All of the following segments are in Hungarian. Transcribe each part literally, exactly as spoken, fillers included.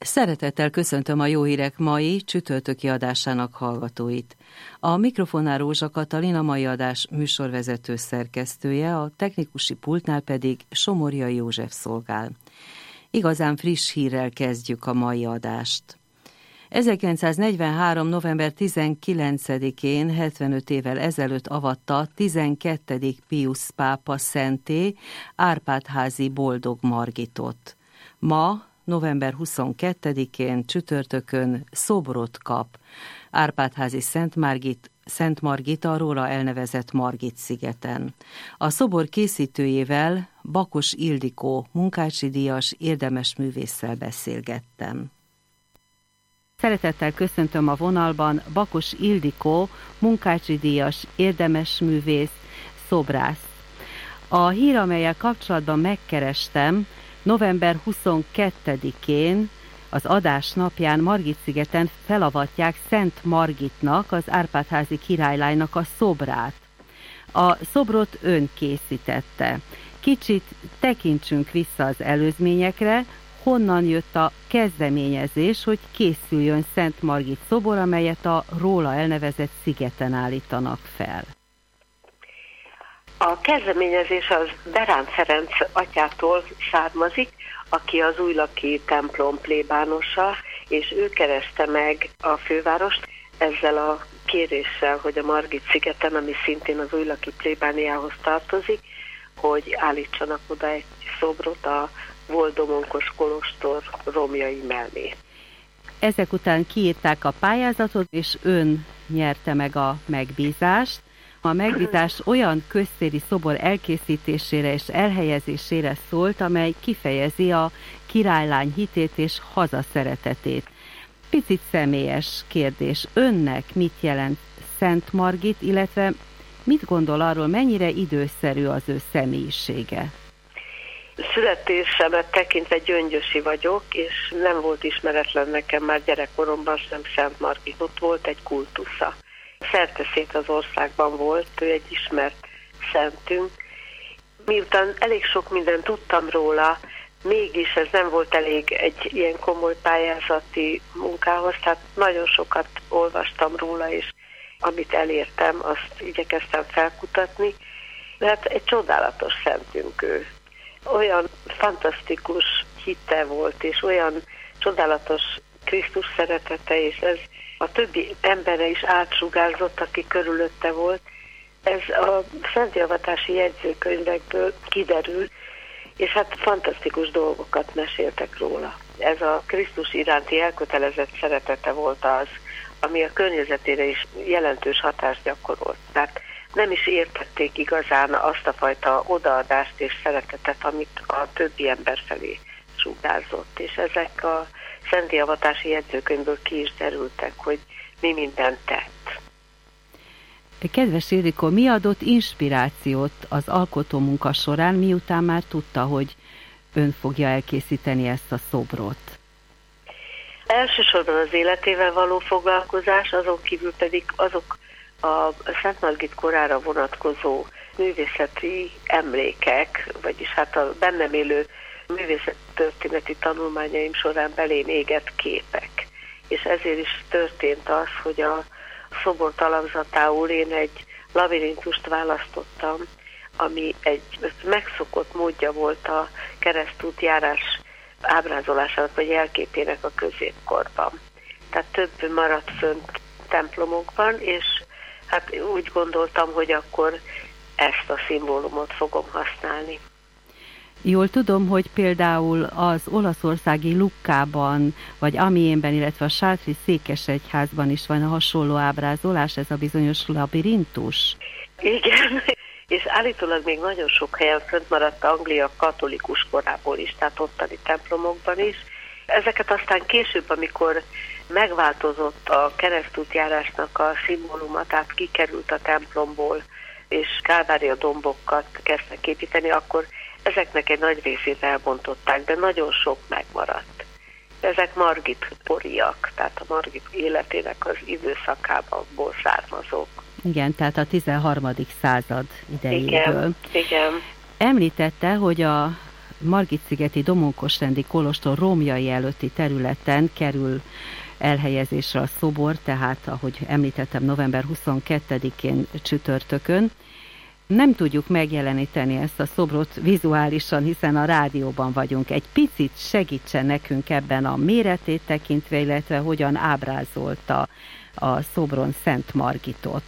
Szeretettel köszöntöm a Jó Hírek mai csütörtöki adásának hallgatóit. A mikrofonnál Rózsa Katalin, a mai adás műsorvezető szerkesztője, a technikusi pultnál pedig Somorjai József szolgál. Igazán friss hírrel kezdjük a mai adást. ezerkilencszáznegyvenhárom. november tizenkilencedikén, hetvenöt évvel ezelőtt avatta tizenkettedik Piusz pápa szenté Árpád-házi Boldog Margitot. Ma, november huszonkettedikén, csütörtökön szobrot kap Árpád-házi Szent Margit, Szent Margita róla elnevezett Margit-szigeten. A szobor készítőjével, Bakos Ildikó munkácsi díjas érdemes művésszel beszélgettem. Szeretettel köszöntöm a vonalban Bakos Ildikó munkácsi díjas érdemes művész, szobrász. A hír, amellyel kapcsolatban megkerestem, november huszonkettedikén, az adás napján Margit-szigeten felavatják Szent Margitnak, az Árpád-házi királylánynak a szobrát. A szobrot ön készítette. Kicsit tekintsünk vissza az előzményekre, honnan jött a kezdeményezés, hogy készüljön Szent Margit szobor, amelyet a róla elnevezett szigeten állítanak fel. A kezdeményezés az Berán Ferenc atyától származik, aki az újlaki templom plébánosa, és ő kereste meg a fővárost ezzel a kéréssel, hogy a Margit-szigeten, ami szintén az újlaki plébániához tartozik, hogy állítsanak oda egy szobrot a Voldomonkos kolostor romjai mellé. Ezek után kiírták a pályázatot, és ön nyerte meg a megbízást. A megbízás olyan köztéri szobor elkészítésére és elhelyezésére szólt, amely kifejezi a királylány hitét és hazaszeretetét. Picit személyes kérdés. Önnek mit jelent Szent Margit, illetve mit gondol arról, mennyire időszerű az ő személyisége? Születésemet tekintve gyöngyösi vagyok, és nem volt ismeretlen nekem már gyerekkoromban sem Szent Margit. Ott volt egy kultusza. Szerteszét az országban volt, ő egy ismert szentünk. Miután elég sok mindent tudtam róla, mégis ez nem volt elég egy ilyen komoly pályázati munkához, tehát nagyon sokat olvastam róla, és amit elértem, azt igyekeztem felkutatni. De hát egy csodálatos szentünk ő. Olyan fantasztikus hitte volt, és olyan csodálatos Krisztus szeretete, és ez a többi emberre is átsugárzott, aki körülötte volt. Ez a szentjavatási jegyzőkönyvekből kiderül, és hát fantasztikus dolgokat meséltek róla. Ez a Krisztus iránti elkötelezett szeretete volt az, ami a környezetére is jelentős hatást gyakorolt. Tehát nem is értették igazán azt a fajta odaadást és szeretetet, amit a többi ember felé sugárzott. És ezek a szentjavatási jegyzőkönyvből ki is derültek, hogy mi mindent tett. Kedves Ildikó, mi adott inspirációt az alkotómunka során, miután már tudta, hogy ön fogja elkészíteni ezt a szobrot? Elsősorban az életével való foglalkozás, azon kívül pedig azok a Szent Margit korára vonatkozó művészeti emlékek, vagyis hát a bennem élő művészettörténeti tanulmányaim során belém égett képek. És ezért is történt az, hogy a szobor talapzatául én egy labirintust választottam, ami egy megszokott módja volt a keresztútjárás ábrázolásának vagy jelképének a középkorban. Tehát több maradt fönt templomokban, és hát úgy gondoltam, hogy akkor ezt a szimbólumot fogom használni. Jól tudom, hogy például az olaszországi Luccában, vagy Amiénben, illetve a Chartres székesegyházban is van a hasonló ábrázolás, ez a bizonyos labirintus. Igen, és állítólag még nagyon sok helyen fönt maradt Anglia katolikus korából is, tehát ottani templomokban is. Ezeket aztán később, amikor megváltozott a keresztútjárásnak a szimbóluma, tehát kikerült a templomból, és Kálvária dombokat kezdtek építeni, akkor ezeknek egy nagy részét elbontották, de nagyon sok megmaradt. Ezek Margit poriak, tehát a Margit életének az időszakából származók. Igen, tehát a tizenharmadik század idejéből. Igen, igen. Említette, hogy a Margitszigeti Domonkosrendi kolostor romjai előtti területen kerül elhelyezésre a szobor, tehát, ahogy említettem, november huszonkettedikén csütörtökön. Nem tudjuk megjeleníteni ezt a szobrot vizuálisan, hiszen a rádióban vagyunk. Egy picit segítsen nekünk ebben a méretét tekintve, illetve hogyan ábrázolta a szobron Szent Margitot.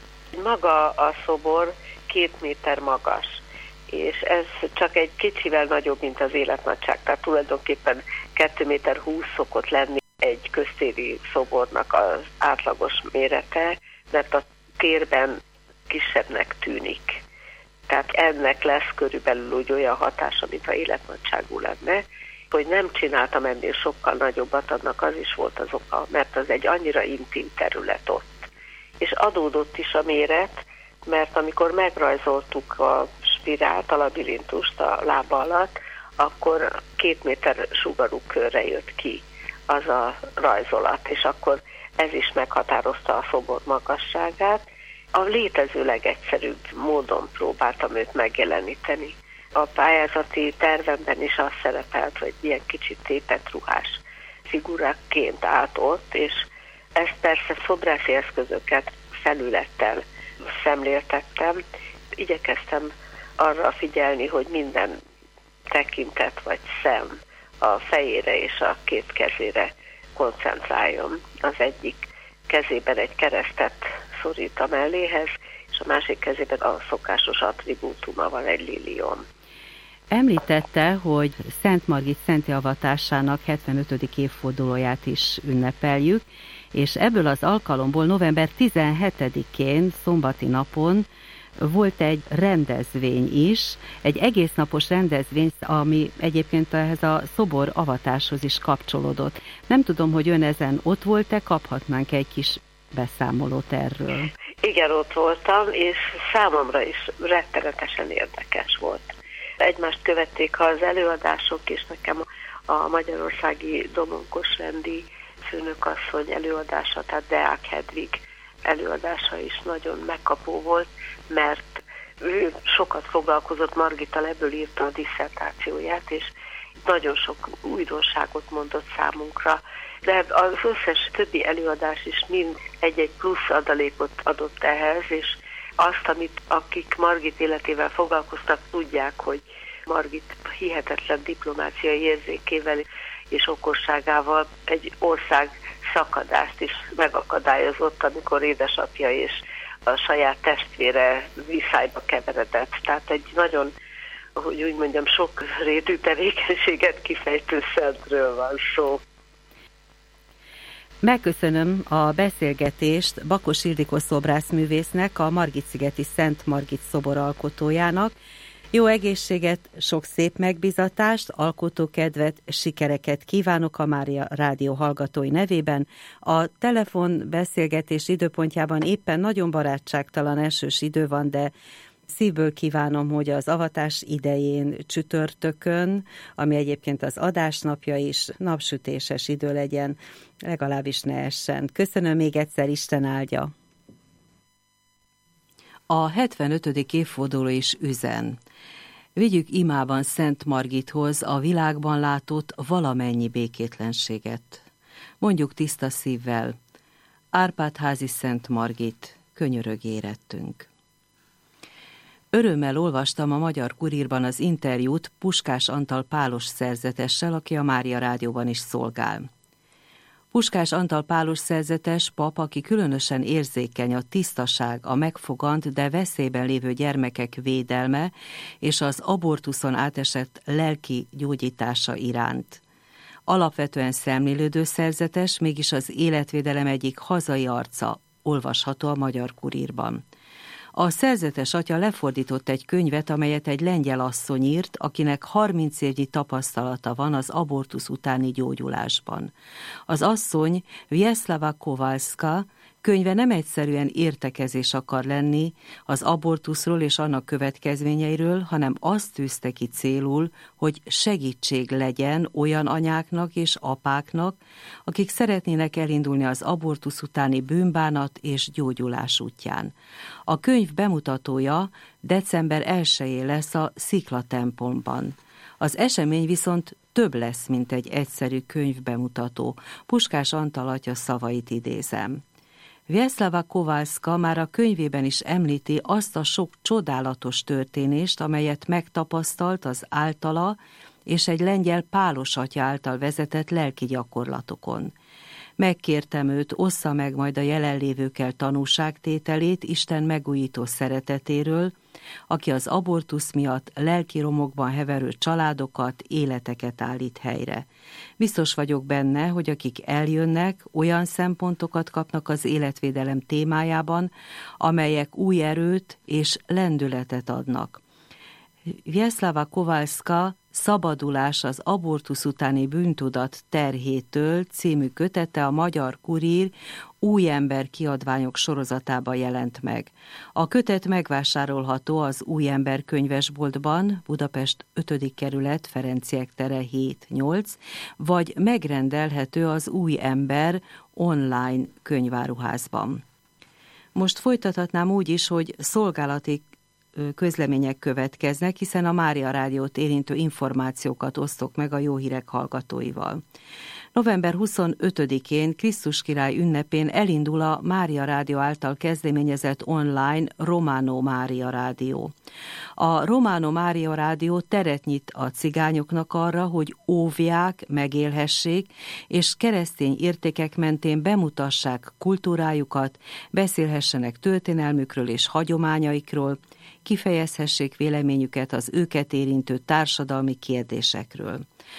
Maga a szobor két méter magas, és ez csak egy kicsivel nagyobb, mint az életnagyság. Tehát tulajdonképpen két méter húsz szokott lenni egy köztéri szobornak az átlagos mérete, mert a térben kisebbnek tűnik. Tehát ennek lesz körülbelül úgy olyan hatása, mint ha életnagyságú lenne. Hogy nem csináltam ennél sokkal nagyobbat, annak az is volt az oka, mert az egy annyira intim terület ott. És adódott is a méret, mert amikor megrajzoltuk a spirált, a labirintust a lába alatt, akkor két méter sugarú körre jött ki az a rajzolat, és akkor ez is meghatározta a szobor magasságát. A létező legegyszerűbb módon próbáltam őt megjeleníteni. A pályázati tervemben is az szerepelt, hogy ilyen kicsit tépett ruhás figurákként állt ott, és ezt persze szobrászi eszközöket felülettel szemléltettem. Igyekeztem arra figyelni, hogy minden tekintet vagy szem a fejére és a két kezére koncentráljon. Az egyik kezében egy keresztet szorít a melléhez, és a másik kezében a szokásos attribútuma van, egy lilium. Említette, hogy Szent Margit szentté avatásának hetvenötödik évfordulóját is ünnepeljük, és ebből az alkalomból november tizenhetedikén, szombati napon volt egy rendezvény is, egy egésznapos rendezvény, ami egyébként ehhez a szobor avatáshoz is kapcsolódott. Nem tudom, hogy ön ezen ott volt-e, kaphatnánk egy kis beszámolót erről. Igen, ott voltam, és számomra is rettenetesen érdekes volt. Egymást követték az előadások, és nekem a magyarországi Domonkosrendi főnökasszony előadása, tehát Deák Hedvig előadása is nagyon megkapó volt, mert ő sokat foglalkozott Margittal, ebből írta a disszertációját, és nagyon sok újdonságot mondott számunkra. De az összes többi előadás is mind egy-egy plusz adalékot adott ehhez, és azt, amit akik Margit életével foglalkoztak, tudják, hogy Margit hihetetlen diplomáciai érzékével és okosságával egy ország szakadást is megakadályozott, amikor édesapja és a saját testvére viszályba keveredett. Tehát egy nagyon, hogy úgy mondjam, sok rétű tevékenységet kifejtő szentről van szó. Megköszönöm a beszélgetést Bakos Ildikó szobrászművésznek, a Margitszigeti Szent Margit szobor alkotójának. Jó egészséget, sok szép megbizatást, alkotókedvet, sikereket kívánok a Mária Rádió hallgatói nevében. A telefonbeszélgetés időpontjában éppen nagyon barátságtalan esős idő van, de szívből kívánom, hogy az avatás idején csütörtökön, ami egyébként az adásnapja is, napsütéses idő legyen, legalábbis ne essen. Köszönöm még egyszer, Isten áldja! A hetvenötödik évforduló is üzen. Vigyük imában Szent Margithoz a világban látott valamennyi békétlenséget. Mondjuk tiszta szívvel, Árpád-házi Szent Margit, könyörög érettünk. Örömmel olvastam a Magyar Kurírban az interjút Puskás Antal pálos szerzetessel, aki a Mária Rádióban is szolgál. Puskás Antal pálos szerzetes pap, aki különösen érzékeny a tisztaság, a megfogant, de veszélyben lévő gyermekek védelme és az abortuszon átesett lelki gyógyítása iránt. Alapvetően szemlélődő szerzetes, mégis az életvédelem egyik hazai arca, olvasható a Magyar Kurírban. A szerzetes atya lefordított egy könyvet, amelyet egy lengyel asszony írt, akinek harminc évnyi tapasztalata van az abortusz utáni gyógyulásban. Az asszony, Wiesława Kowalska, könyve nem egyszerűen értekezés akar lenni az abortuszról és annak következményeiről, hanem azt tűzte ki célul, hogy segítség legyen olyan anyáknak és apáknak, akik szeretnének elindulni az abortusz utáni bűnbánat és gyógyulás útján. A könyv bemutatója december elsején lesz a Szikla templomban. Az esemény viszont több lesz, mint egy egyszerű könyvbemutató. Puskás Antal atya szavait idézem. Vjeslava Kovalszka már a könyvében is említi azt a sok csodálatos történést, amelyet megtapasztalt az általa és egy lengyel pálos atya által vezetett lelki gyakorlatokon. Megkértem őt, ossza meg majd a jelenlévőkkel tanúságtételét Isten megújító szeretetéről, aki az abortusz miatt lelki romokban heverő családokat, életeket állít helyre. Biztos vagyok benne, hogy akik eljönnek, olyan szempontokat kapnak az életvédelem témájában, amelyek új erőt és lendületet adnak. Vjeslava Kovalszka Szabadulás az abortusz utáni bűntudat terhétől című kötete a Magyar Kurír Új ember kiadványok sorozatában jelent meg. A kötet megvásárolható az Új ember könyvesboltban, Budapest ötödik kerület, Ferenciek tere hét nyolc, vagy megrendelhető az Új ember online könyváruházban. Most folytathatnám úgy is, hogy szolgálati közlemények következnek, hiszen a Mária Rádiót érintő információkat osztok meg a Jó Hírek hallgatóival. november huszonötödikén Krisztus király ünnepén elindul a Mária Rádió által kezdeményezett online Romano Mária Rádió. A Romano Mária Rádió teret nyit a cigányoknak arra, hogy óvják, megélhessék, és keresztény értékek mentén bemutassák kultúrájukat, beszélhessenek történelmükről és hagyományaikról, kifejezhessék véleményüket az őket érintő társadalmi kérdésekről.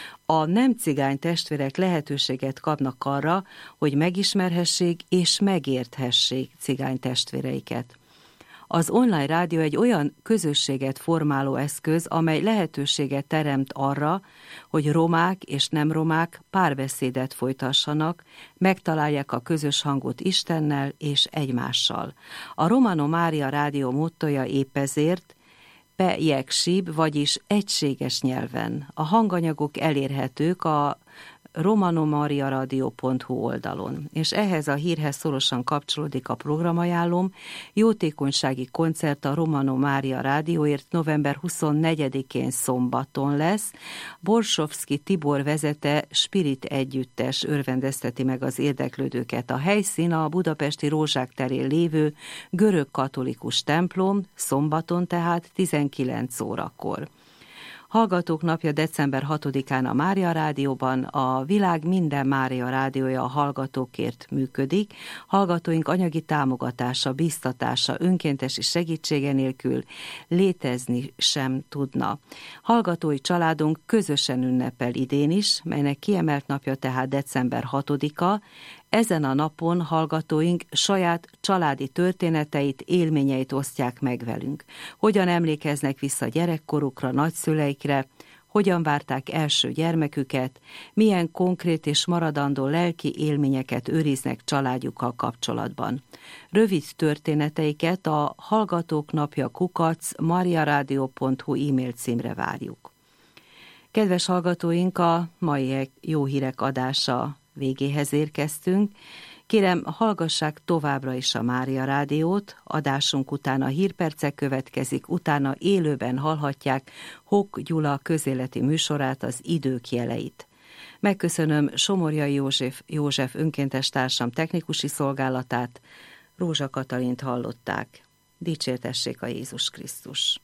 A nem cigány testvérek lehetőséget kapnak arra, hogy megismerhessék és megérthessék cigány testvéreiket. Az online rádió egy olyan közösséget formáló eszköz, amely lehetőséget teremt arra, hogy romák és nem romák párbeszédet folytassanak, megtalálják a közös hangot Istennel és egymással. A Romano Mária Rádió mottoja épp ezért pe jeksib, vagyis egységes nyelven. A hanganyagok elérhetők a romanomariaradio pont hu oldalon, és ehhez a hírhez szorosan kapcsolódik a programajánlóm, jótékonysági koncert a Romano Mária Rádióért november huszonnegyedikén szombaton lesz. Borsovszky Tibor vezete Spirit együttes örvendezteti meg az érdeklődőket. A helyszín a budapesti Rózsák terén lévő görög katolikus templom, szombaton tehát tizenkilenc órakor. Hallgatók napja december hatodikán a Mária Rádióban, a világ minden Mária Rádiója a hallgatókért működik. Hallgatóink anyagi támogatása, biztatása, önkéntesi segítsége nélkül létezni sem tudna. Hallgatói családunk közösen ünnepel idén is, melynek kiemelt napja tehát december hatodika. Ezen a napon hallgatóink saját családi történeteit, élményeit osztják meg velünk. Hogyan emlékeznek vissza gyerekkorukra, nagyszüleikre, hogyan várták első gyermeküket, milyen konkrét és maradandó lelki élményeket őriznek családjukkal kapcsolatban. Rövid történeteiket a Hallgatók napja kukac mariaradio pont hu e-mail címre várjuk. Kedves hallgatóink, a mai Jó Hírek adása végéhez érkeztünk. Kérem, hallgassák továbbra is a Mária Rádiót, adásunk után a hírpercek következik, utána élőben hallhatják Hok Gyula közéleti műsorát, az Idők jeleit. Megköszönöm Somorjai József, József önkéntes társam technikusi szolgálatát, Rózsa Katalint hallották. Dicsértessék a Jézus Krisztus!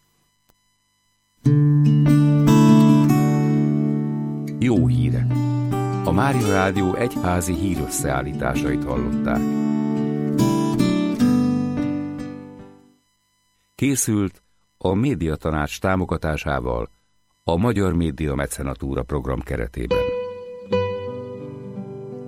Jó hírek! A Mária Rádió egyházi hírösszeállításait hallották. Készült a Médiatanács támogatásával a Magyar Média Mecenatúra program keretében.